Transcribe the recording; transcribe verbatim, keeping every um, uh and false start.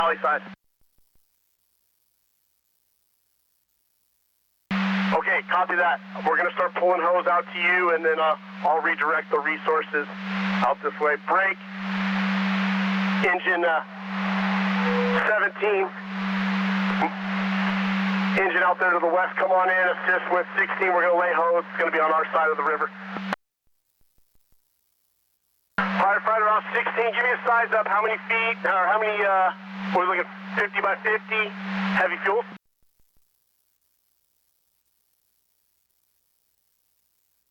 Alley side. Okay, copy that. We're going to start pulling hose out to you, and then uh, I'll redirect the resources out this way. Brake. Engine uh, seventeen. Engine out there to the west, come on in, assist with sixteen. We're going to lay hose. It's going to be on our side of the river. Firefighter off sixteen, give me a size up. How many feet, or how many, uh, we're looking fifty by fifty, heavy fuel?